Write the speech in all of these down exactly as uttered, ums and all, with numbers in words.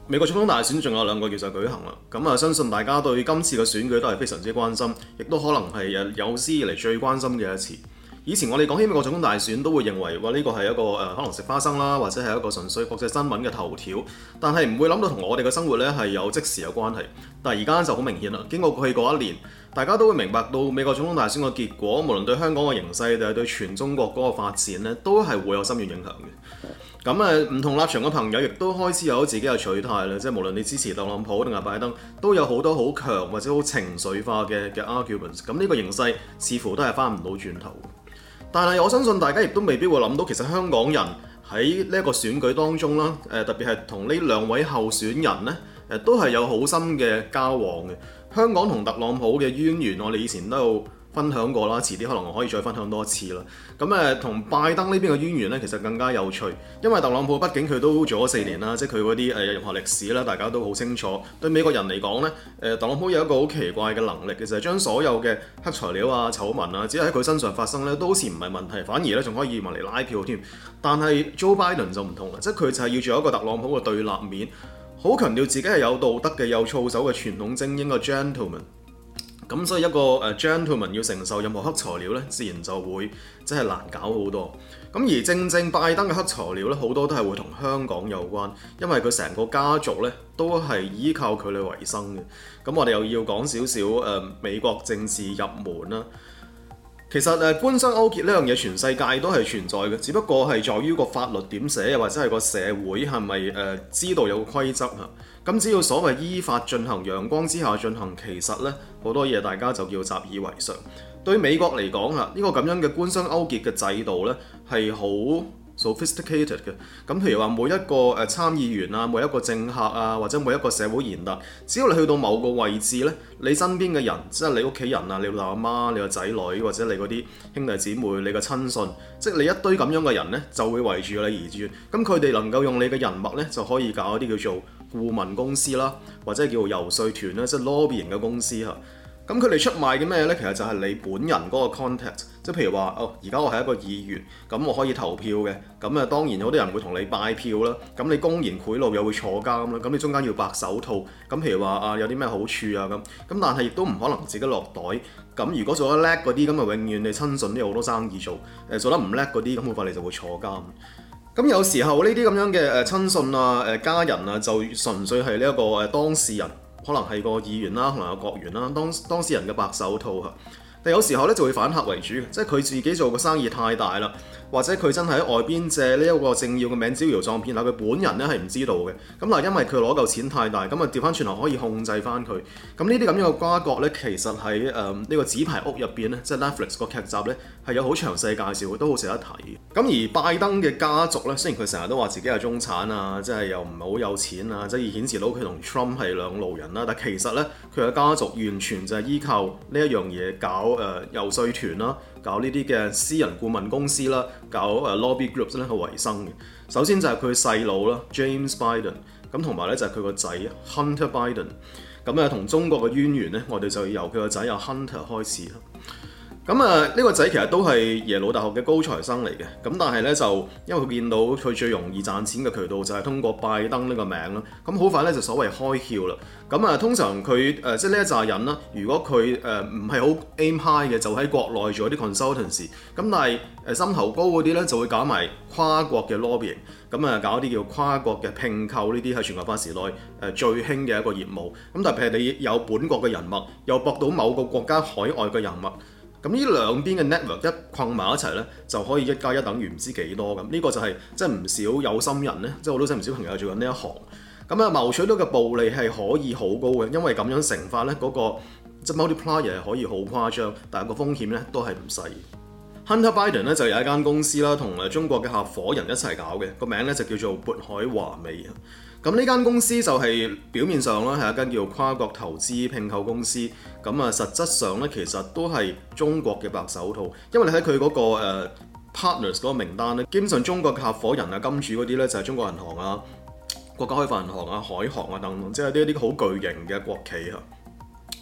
美國總統大選仲有兩個月就舉行啦，咁啊相信大家對今次嘅選舉都係非常之關心，亦都可能係誒有史以嚟最關心嘅一次。以前我哋講起美國總統大選，都會認為話呢個係一個誒、呃、可能食花生啦，或者係一個純粹國際新聞嘅頭條，但係唔會諗到同我哋嘅生活咧係有即時有關係。但係而家就好明顯啦，經過過去嗰一年，大家都會明白到美國總統大選嘅結果，無論對香港嘅形勢定係對全中國嗰個發展咧，都係會有深遠影響嘅。咁誒唔同立場嘅朋友亦都開始有自己嘅取態啦，即係無論你支持特朗普定係拜登，都有好多好強或者好情緒化嘅嘅 arguments。咁呢個形勢似乎都係翻唔到轉頭。但係我相信大家亦都未必會諗到，其實香港人喺呢一個選舉當中啦，誒特別係同呢兩位候選人咧，誒都係有好深嘅交往嘅。香港同特朗普嘅淵源，我哋以前都有分享過啦，遲啲可能我可以再分享多一次啦。咁誒同拜登呢邊嘅淵源咧，其實更加有趣，因為特朗普畢竟佢都做咗四年啦，即係佢嗰啲誒任何歷史啦，大家都好清楚。對美國人嚟講咧，誒特朗普有一個好奇怪嘅能力，其實係將所有嘅黑材料啊、醜聞啊，只係喺佢身上發生咧，都好似唔係問題，反而咧仲可以移民嚟拉票添。但係 Joe Biden 就唔同啦，即係佢就係要做一個特朗普嘅對立面，好強調自己係有道德嘅、有操守嘅傳統精英嘅 gentleman。咁所以一個誒 gentleman 要承受任何黑材料咧，自然就會即係難搞好多。咁而正正拜登嘅黑材料咧，好多都係會同香港有關，因為佢成個家族咧都係依靠佢哋為生嘅。咁我哋又要講少少誒美國政治入門啦。其實誒官商勾結呢樣嘢全世界都係存在嘅，只不過係在於個法律點寫，又或者係個社會係咪誒知道有個規則啊？咁只要所謂依法進行、陽光之下進行，其實咧好多嘢大家就叫習以為常。對美國嚟講啊，呢個咁樣嘅官商勾結嘅制度咧係好sophisticated 嘅。咁譬如話每一個誒參議員啊，每一個政客啊，或者每一個社會賢達，只要你去到某個位置咧，你身邊嘅人，即係你屋企人啊，你老豆阿媽、你個仔女，或者你嗰啲兄弟姊妹、你嘅親信，即係你一堆咁樣嘅人咧，就會圍住你而轉。咁佢哋能夠用你嘅人脈咧，就可以搞一啲叫做顧問公司啦，或者叫做遊說團啦，即係 lobbying 嘅公司嚇。咁佢哋出賣嘅咩呢？其實就係你本人嗰個 contact，即係譬如話，哦，而家我係一個議員，咁我可以投票嘅，咁啊當然有啲人會同你拜票啦，咁你公然賄賂又會坐監啦，咁你中間要白手套，咁譬如話啊有啲咩好處啊咁，咁但係亦都唔可能自己落袋，咁如果做得叻嗰啲，咁啊永遠你親信都有好多生意做，誒做得唔叻嗰啲，咁好快你就會坐監。咁有時候呢啲咁樣嘅誒親信啊、誒家人啊，就純粹係呢一個誒當事人。可能係個議員啦，可能有國員啦，當當事人嘅白手套嚇。但有時候咧就會反客為主，即係佢自己做嘅生意太大啦，或者佢真係喺外邊借呢一個政要嘅名招搖撞騙，但佢本人咧係唔知道嘅。咁但係因為佢攞嚿錢太大，咁啊調翻轉頭可以控制翻佢。咁呢啲咁樣嘅瓜葛咧，其實喺誒呢個紙牌屋入邊咧，即係 Netflix 個劇集咧係有好詳細介紹，都好值得睇。咁而拜登嘅家族咧，雖然佢成日都話自己係中產啊，即係又唔係好有錢啊，即係顯示到佢同 Trump 係兩路人啦。但其實咧，佢嘅家族完全就係依靠呢一樣嘢搞。誒遊說團啦，搞呢啲嘅私人顧問公司啦，搞誒 lobby groups 咧去維生嘅。首先就係佢細佬啦 James Biden， 咁同埋咧就係佢個仔 Hunter Biden。咁啊同中國嘅淵源咧，我哋就由佢個仔阿 Hunter 開始啦。咁啊呢個仔其實都係耶魯大學嘅高材生嚟嘅，咁但係咧就因為佢見到佢最容易賺錢嘅渠道就係通過拜登呢個名啦，咁好快咧就所謂開竅啦。咁啊通常佢誒、呃、即係呢一紮人啦，如果佢誒唔係好 aim high 嘅，就喺國內做一啲 consultancy，咁但係誒心頭高嗰啲咧就會搞埋跨國嘅 lobbying， 咁啊搞一啲叫跨國嘅併購，呢啲係全球化時代誒最興嘅一個業務。咁特別係你有本國嘅人脈，又博到某個國家海外嘅人脈。咁呢兩邊嘅 network 一困埋一齊咧，就可以一加一等於唔知幾多咁。呢、這個就係即係唔少有心人咧，即係好多唔少朋友做緊呢一行。咁啊，謀取到嘅暴利係可以好高嘅，因為咁樣乘法咧，嗰、那個即係 multiplier 係可以好誇張，但係個風險咧都係唔細。Hunter Biden 咧就有一間公司啦，同誒中國嘅合夥人一齊搞嘅，個名咧就叫做渤海華美。咁呢間公司就係表面上咧係一間叫跨國投資併購公司，咁啊實質上咧其實都係中國嘅白手套，因為你喺佢嗰個、uh, partners 嗰個名單咧，基本上中國嘅合夥人啊、金主嗰啲咧就係中國銀行啊、國家開發銀行啊、海航啊等等，即係啲一啲好巨型嘅國企啊。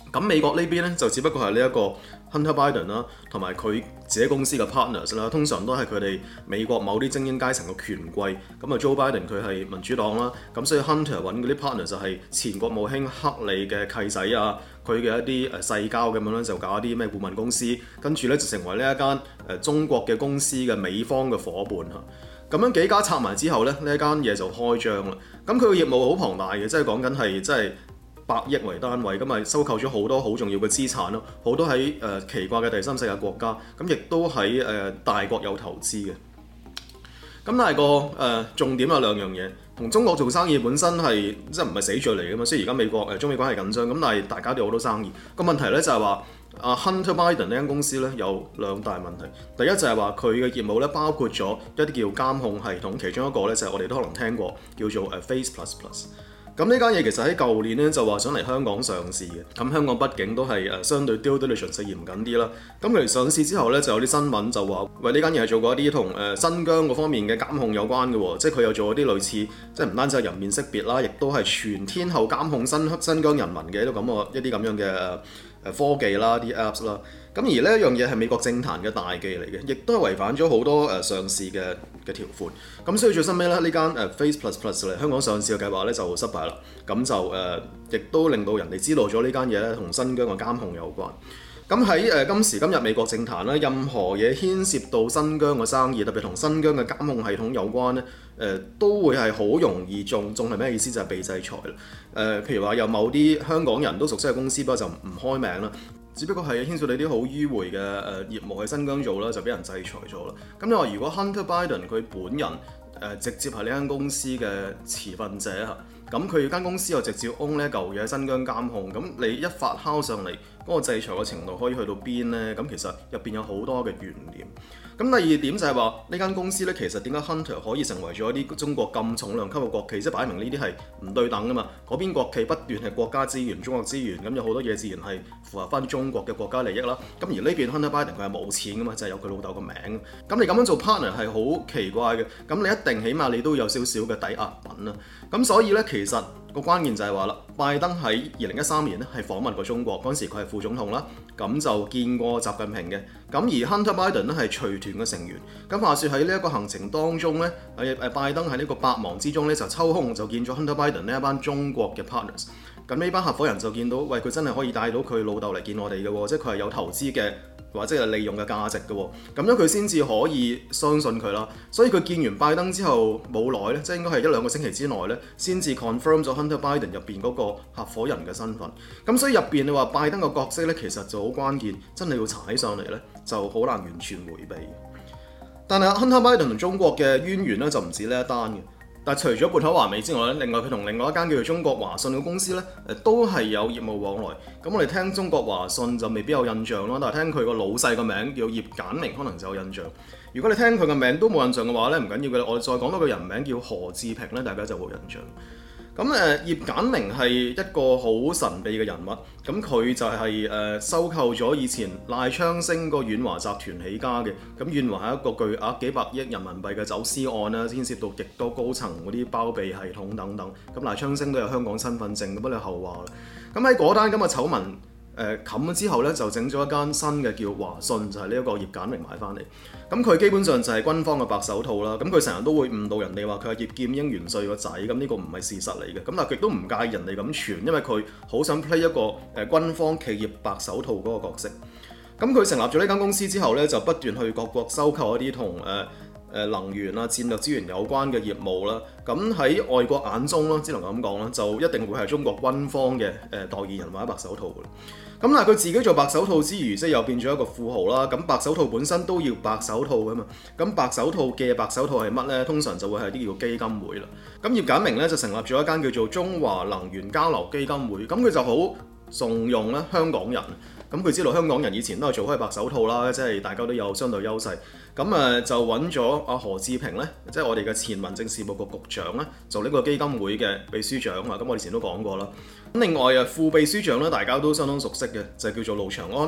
咁美國呢邊咧就只不過係呢一個 Hunter Biden 啦，同埋佢自己公司嘅 partners 啦，通常都係佢哋美國某啲精英階層嘅權貴。咁啊 Joe Biden 佢係民主黨啦，咁所以 Hunter 揾嗰啲 partner 就係前國務卿克里嘅契仔啊，佢嘅一啲誒世交咁樣咧，就搞一啲咩顧問公司，跟住咧就成為呢一間誒中國嘅公司嘅美方嘅伙伴嚇。咁樣幾家拆埋之後咧，呢一間嘢就開張啦。咁佢嘅業務好龐大嘅，即係講緊係即係百億為單位，咁咪收購咗好多好重要嘅資產咯，好多喺誒、呃、奇怪嘅第三世界國家，咁亦都喺誒、呃、大國有投資嘅。咁但係個誒、呃、重點有兩樣嘢，同中國做生意本身係即係唔係死罪嚟㗎嘛。雖然而家美國誒、呃、中美關係緊張，咁但係大家都有好多生意。個問題咧就係話，啊 Hunter Biden 呢間公司咧有兩大問題。第一就係話佢嘅業務咧包括咗一啲叫監控系統，其中一個咧就係我哋都可能聽過，叫做誒 Face Plus Plus。咁呢間嘢其實喺舊年咧就話想嚟香港上市嘅，咁香港畢竟都係誒相對 due diligence嚴謹啲啦。咁佢哋上市之後咧就有啲新聞就話，喂，呢間嘢係做過一啲同誒新疆嗰方面嘅監控有關嘅喎，即係佢有做一啲類似，即係唔單止係人面識別啦，亦都係全天候監控新新疆人民嘅一啲咁嘅一啲咁樣嘅誒科技啦，啲 apps 啦。咁而呢一樣嘢係美國政壇嘅大忌嚟嘅，亦都係違反咗好多誒上市嘅嘅條款。咁所以最新尾咧，呢間誒 Face Plus Plus 嚟香港上市嘅計劃咧就失敗啦。咁就誒亦都令到人哋知道咗呢間嘢咧同新疆嘅監控有關。咁喺誒今時今日美國政壇咧，任何嘢牽涉到新疆嘅生意，特別同新疆嘅監控系統有關咧，誒、呃、都會係好容易中。中係咩意思？就係、是、被制裁啦。誒、呃，譬如話有某啲香港人都熟悉嘅公司，不過就唔開名啦。只不過係牽涉到啲好迂迴嘅誒業務喺新疆做啦，就俾人制裁咗啦。咁你話如果 Hunter Biden 佢本人誒、呃、直接係呢間公司嘅持份者嚇，咁佢間公司又直接 own 呢嚿嘢喺新疆監控，咁你一發酵上嚟，嗰、那個制裁嘅程度可以去到邊呢？咁其實入邊有好多嘅懸念。咁第二點就係話呢間公司咧，其實點解 Hunter 可以成為咗一啲中國咁重量級嘅國企？即係擺明呢啲係唔對等噶嘛。嗰邊國企不斷係國家資源、中國資源，咁有好多嘢自然係符合翻中國嘅國家利益啦。咁而呢邊 Hunter Biden 佢係冇錢噶嘛，就係、是、有佢老豆個名。咁你咁樣做 partner 係好奇怪嘅。咁你一定起碼你都有少少嘅抵押品啦。咁所以咧，其實個關鍵就係話啦，拜登喺二零一三年咧係訪問過中國，嗰陣時佢係副總統啦，咁就見過習近平嘅。咁而 Hunter Biden 咧係隨團嘅成員。咁話說喺呢一個行程當中咧，誒誒拜登喺呢個百忙之中咧就抽空就見咗 Hunter Biden 呢一班中國嘅 partners。咁呢班合夥人就見到，喂，佢真係可以帶到佢老豆嚟見我哋嘅喎，即係佢係有投資嘅，或者係利用嘅價值嘅喎，咁樣佢先至可以相信佢啦。所以佢見完拜登之後冇耐咧，即係應該係一兩個星期之內咧，先至 confirm 咗 Hunter Biden 入邊嗰個合夥人嘅身份。咁所以入邊你話拜登嘅角色咧，其實就好關鍵，真係要踩上嚟咧，就好難完全迴避。但係 Hunter Biden 同中國嘅淵源咧就唔止呢一單嘅。但係除咗撥口華美之外咧，另外佢同另外一間叫做中國華信嘅公司咧，誒都係有業務往來。咁我哋聽中國華信就未必有印象咯，但係聽佢個老細個名叫葉簡明，可能就有印象。如果你聽佢個名都冇印象嘅話咧，唔緊要嘅，我哋再講多個人名叫何志平咧，大家就會有印象。咁誒葉簡明係一個好神秘嘅人物，咁佢就係、是、誒、呃、收購咗以前賴昌星個遠華集團起家嘅，咁遠華係一個巨額幾百億人民幣嘅走私案啦，牽涉到極多高層嗰啲包庇系統等等，咁賴昌星都有香港身份證，咁不你後話啦。咁喺嗰單咁嘅醜聞誒冚咗之後咧，就整咗一間新嘅叫華信，就係呢一個葉簡明買翻嚟。咁佢基本上就係軍方嘅白手套啦。咁佢成日都會誤導人哋話佢係葉劍英元帥個仔，咁呢個唔係事實嚟嘅。咁但係佢都唔介意人哋咁傳，因為佢好想 play 一個誒、呃、軍方企業白手套嗰個角色。咁佢成立咗呢間公司之後咧，就不斷去各國收購一啲同誒誒能源啊、戰略資源有關嘅業務啦。咁喺外國眼中咯，只能咁講啦，就一定會係中國軍方嘅誒代言人或者白手套嘅。咁但係佢自己做白手套之餘，即係又變咗一個富豪啦。咁白手套本身都要白手套噶嘛。咁白手套嘅白手套係乜呢？通常就會係啲叫基金會啦。咁葉簡明咧就成立咗一間叫做中華能源交流基金會。咁佢就好重用咧香港人。咁佢知道香港人以前都係做開白手套啦，即係大家都有相對優勢。咁誒就揾咗阿何志平咧，即係我哋嘅前民政事務局局長咧，做呢個基金會嘅秘書長啊。咁我哋以前都講過啦。咁另外啊，副秘書長咧，大家都相當熟悉嘅，就係叫做盧長安。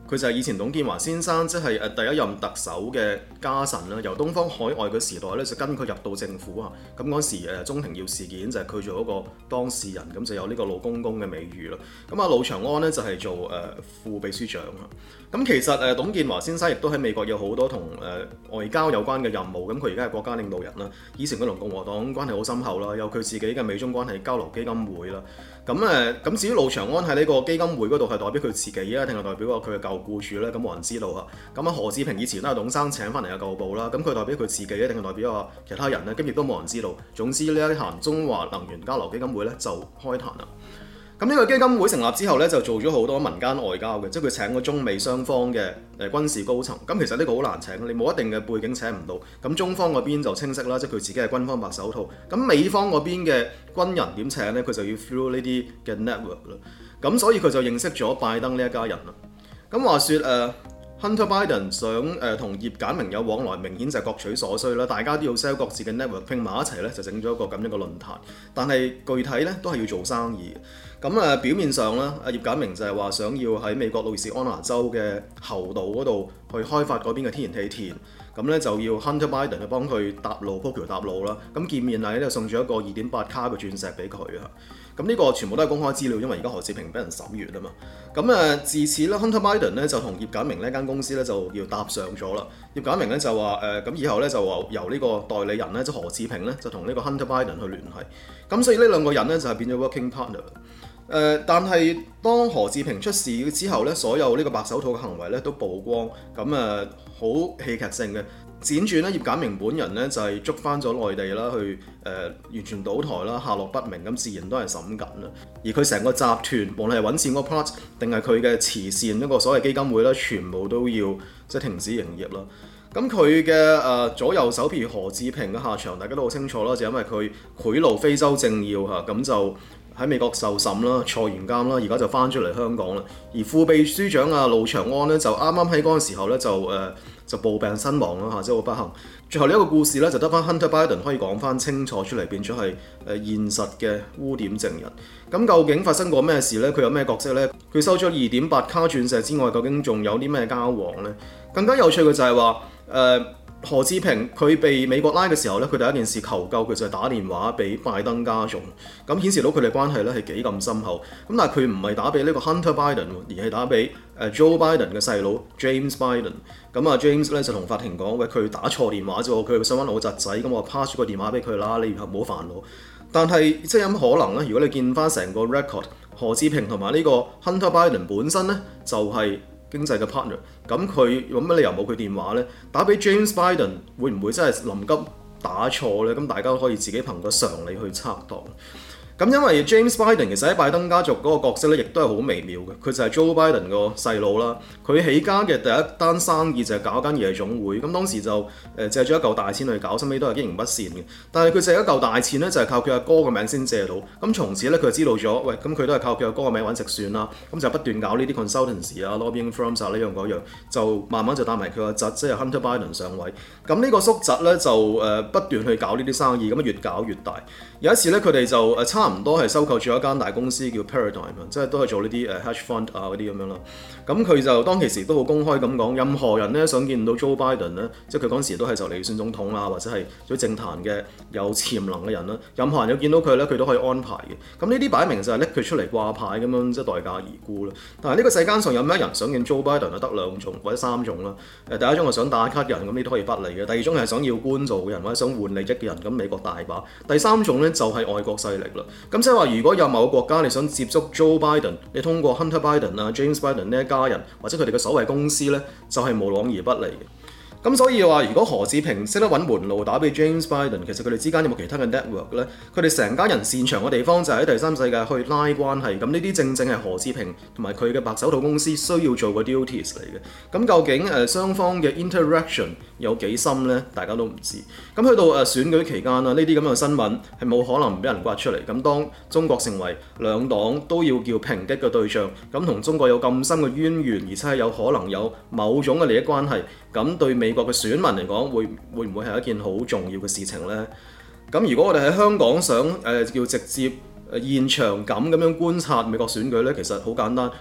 佢就係以前董建華先生，即係誒第一任特首嘅家臣啦。由東方海外嘅時代咧，就跟佢入到政府啊。咁嗰時誒鍾庭耀事件就係佢做一個當事人，咁就有呢個老公公嘅美譽啦。咁啊，盧長安咧就係做誒副秘書長啊。咁其實誒董建華先生亦都喺美國有好多同誒外交有關嘅任務。咁佢而家係國家領導人啦。以前佢同共和黨關係好深厚啦，有佢自己嘅美中關係交流基金會啦。咁誒咁至於盧長安喺呢個基金會嗰度係代表佢自己啊，定係代表佢嘅舊僱主咧？咁冇人知道啊。咁啊，何志平以前都係董生請翻嚟嘅舊部啦。咁佢代表佢自己咧，定係代表啊其他人咧？咁亦都冇人知道。總之呢一壇中華能源交流基金會咧就開壇啦。咁呢個基金會成立之後咧，就做咗好多民間外交嘅，即係佢請咗中美雙方嘅誒軍事高層。咁其實呢個好難請，你冇一定嘅背景請唔到。咁中方嗰邊就清晰啦，即係佢自己係軍方白手套。咁美方嗰邊嘅軍人點請咧？佢就要 through 呢啲嘅 network 啦。咁所以佢就認識咗拜登呢一家人啦。咁話說誒、uh, Hunter Biden 想誒同、呃、葉簡明有往來，明顯就係各取所需啦。大家都要 sell 各自嘅 network 拼埋一齊咧，就整咗一個咁樣嘅論壇。但係具體咧都係要做生意。咁誒、呃、表面上啦，阿葉簡明就係話想要喺美國路易斯安那州嘅侯道嗰度去開發嗰邊嘅天然氣田。咁咧就要 Hunter Biden 去幫佢搭路鋪橋搭路啦。咁見面禮咧送咗一個二點八卡嘅鑽石俾佢啊。咁呢個全部都係公開資料，因為而家何志平俾人審閱啊嘛。咁誒自此咧 Hunter Biden 咧就同葉簡明呢間公司咧就要搭上咗啦。葉簡明咧就話誒咁以後咧就話由呢個代理人咧即係何志平咧就同呢個 Hunter Biden 去聯繫。咁所以呢兩個人咧就係變咗 working partner。誒、呃，但係當何志平出事之後咧，所有呢個白手套嘅行為咧都曝光，咁誒好戲劇性嘅。輾轉咧，葉簡明本人咧就係、是、捉翻咗內地啦，去誒、呃、完全倒台啦，下落不明，咁自然都係審緊啦。而佢成個集團，無論係揾錢嗰 part 定係佢嘅慈善一個所謂基金會咧，全部都要即係停止營業啦。咁佢嘅誒左右手，譬如何志平嘅下場，大家都好清楚啦，就因為佢賄賂非洲政要嚇，咁就喺美國受審啦，坐完監啦，而家就翻出嚟香港啦。而副秘書長啊盧長安咧，就啱啱喺嗰個時候咧就誒、呃、就暴病身亡啦嚇，即係好不幸。最後呢一個故事咧，就得翻 Hunter Biden 可以講翻清楚出嚟，變咗係誒現實嘅污點證人。咁究竟發生過咩事咧？佢有咩角色咧？佢收咗二點八卡鑽石之外，究竟仲有啲咩交往咧？更加有趣嘅就係話誒何志平佢被美國拉嘅時候咧，佢第一件事求救，佢就係打電話俾拜登家族，咁顯示到佢哋關係咧係幾咁深厚。咁但係佢唔係打俾呢個 Hunter Biden，而係打俾誒 Joe Biden 嘅細佬 James Biden。咁啊 James 咧就同法庭講：喂，佢打錯電話啫喎，佢想揾我侄仔，咁我 pass 咗個電話俾佢啦，你以後唔好煩我。但係即係有乜可能咧？如果你見翻成個 record，何志平同埋呢個 Hunter Biden 本身咧就係、是經濟嘅 partner，咁佢有乜理由冇佢電話呢？打俾 James Biden 會唔會真係臨急打錯呢？咁大家都可以自己憑個常理去測度。咁因為 James Biden 其實喺拜登家族嗰個角色咧，亦都係好微妙嘅。佢就係 Joe Biden 個細佬啦。佢起家嘅第一單生意就係搞間夜總會。咁當時就誒借咗一嚿大錢去搞，收尾都係經營不善嘅。但係佢借一嚿大錢咧，就係靠佢阿哥嘅名先借到。咁從此咧，佢就知道咗，喂，咁佢都係靠佢阿哥嘅名揾食算啦。咁就不斷搞呢啲 consultancy 啊、lobbying firms 啊呢樣嗰樣，就慢慢就帶埋佢個侄，即係 Hunter Biden 上位。咁呢個叔侄咧就誒不斷去搞呢啲生意，咁越搞越大。有一次咧，佢哋就誒差唔多係收購咗一間大公司叫 Paradigm， 即係都係做呢啲誒 hedge fund 啊嗰啲咁樣啦。咁佢就當其時都好公開咁講，任何人咧想見到 Joe Biden 咧，即係佢嗰陣時都係就嚟選總統啦，或者係做政壇嘅有潛能嘅人啦，任何人有見到佢咧，佢都可以安排嘅。咁呢啲擺明就係拎佢出嚟掛牌咁樣，即係待價而沽啦。但係呢個世間上有咩人想見 Joe Biden 啊？得兩種或者三種啦。誒，第一種係想打卡嘅人，咁呢都可以不理嘅；第二種係想要官做嘅人，或者想換利益嘅人，咁美國大把；第三種咧就係外國勢力啦。咁即係話，如果有某個國家你想接觸 Joe Biden，你通過 Hunter Biden 啊、James Biden 呢一家人或者佢哋嘅所謂公司咧，就係、是、無往而不利嘅。咁所以話，如果何志平識得揾門路打俾 James Biden， 其實佢哋之間有冇其他嘅 network 咧？佢哋成家人擅長嘅地方就係喺第三世界去拉關係。咁呢啲正正係何志平同埋佢嘅白手套公司需要做嘅 duties 嚟嘅。咁究竟誒雙方嘅 interaction 有幾深咧？大家都唔知。咁去到誒選舉期間啊，呢啲咁嘅新聞係冇可能唔俾人刮出嚟。咁當中國成為兩黨都要叫抨擊嘅對象，咁同中國有咁深嘅淵源，而且係有可能有某種嘅利益關係，咁對美國嘅選民嚟講，會會唔會係一件好重要嘅事情呢？咁如果我哋喺香港想誒叫直接誒現場咁咁樣觀察美國選舉呢，其實好簡單。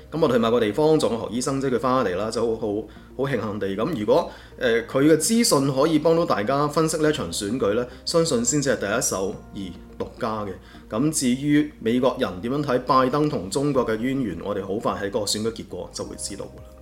咁我哋去某個地方撞到何醫生，即係佢翻嚟啦，就好好好慶幸地咁。如果誒佢嘅資訊可以幫到大家分析呢一場選舉呢，相信先至係第一手而獨家嘅。咁至於美國人點樣睇拜登同中國嘅淵源，我哋好快喺個選舉結果就會知道㗎啦。